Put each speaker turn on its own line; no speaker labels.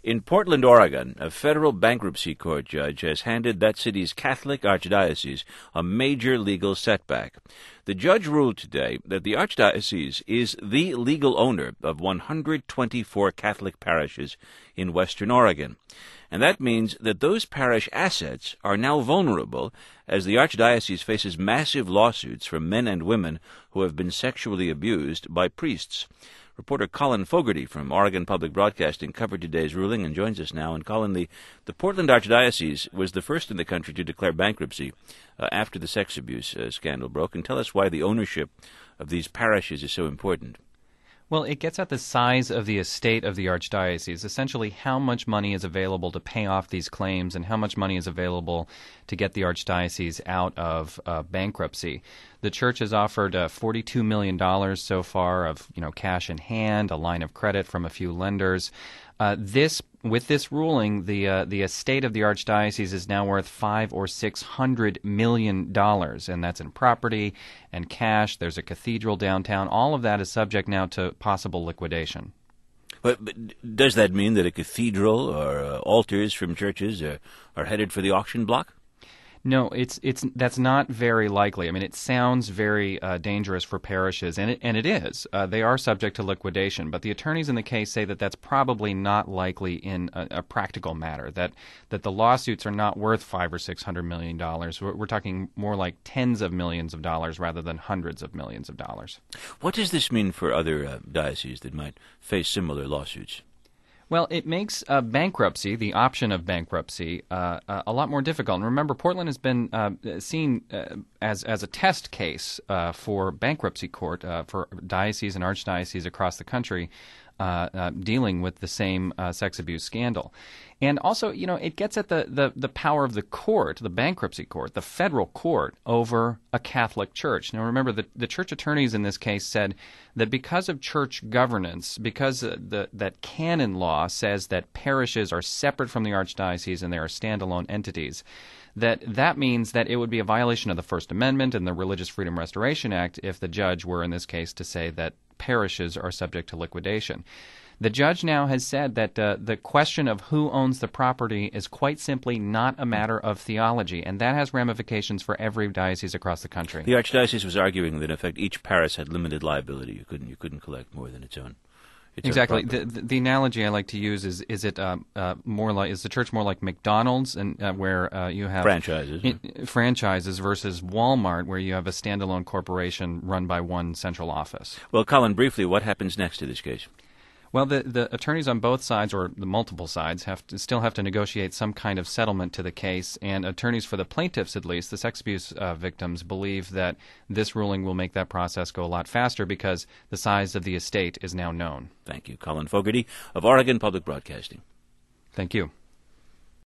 In Portland, Oregon, a federal bankruptcy court judge has handed that city's Catholic archdiocese a major legal setback. The judge ruled today that the archdiocese is the legal owner of 124 Catholic parishes in western Oregon. And that means that those parish assets are now vulnerable as the archdiocese faces massive lawsuits from men and women who have been sexually abused by priests. Reporter Colin Fogarty from Oregon Public Broadcasting covered today's ruling and joins us now. And Colin, the Portland Archdiocese was the first in the country to declare bankruptcy after the sex abuse scandal broke. And tell us why the ownership of these parishes is so important.
Well, it gets at the size of the estate of the archdiocese, essentially how much money is available to pay off these claims and how much money is available to get the archdiocese out of bankruptcy. The church has offered $42 million so far of cash in hand, a line of credit from a few lenders. With this ruling, the estate of the archdiocese is now worth $500 or $600 million, and that's in property and cash. There's a cathedral downtown. All of that is subject now to possible liquidation.
But does that mean that a cathedral or altars from churches are headed for the auction block?
No, that's not very likely. I mean, it sounds very dangerous for parishes, and it is. They are subject to liquidation, but the attorneys in the case say that that's probably not likely in a practical matter. That the lawsuits are not worth $500 or $600 million. We're talking more like tens of millions of dollars rather than hundreds of millions of dollars.
What does this mean for other dioceses that might face similar lawsuits?
Well, it makes bankruptcy, the option of bankruptcy, a lot more difficult. And remember, Portland has been seen as a test case for bankruptcy court for dioceses and archdioceses across the country dealing with the same sex abuse scandal. And also, it gets at the power of the court, the bankruptcy court, the federal court, over a Catholic church. Now, remember, the church attorneys in this case said that because of church governance, because that canon law says that parishes are separate from the archdiocese and they are standalone entities, that means that it would be a violation of the First Amendment and the Religious Freedom Restoration Act if the judge were, in this case, to say that parishes are subject to liquidation. The judge now has said that the question of who owns the property is quite simply not a matter of theology, and that has ramifications for every diocese across the country.
The archdiocese was arguing that, in effect, each parish had limited liability. You couldn't collect more than its own.
Exactly. The analogy I like to use is the church more like McDonald's, and where you have franchises versus Walmart, where you have a standalone corporation run by one central office.
Well, Colin, briefly, what happens next to this case?
Well, the attorneys on both sides, or the multiple sides, still have to negotiate some kind of settlement to the case, and attorneys for the plaintiffs, at least, the sex abuse victims, believe that this ruling will make that process go a lot faster because the size of the estate is now known.
Thank you. Colin Fogarty of Oregon Public Broadcasting.
Thank you.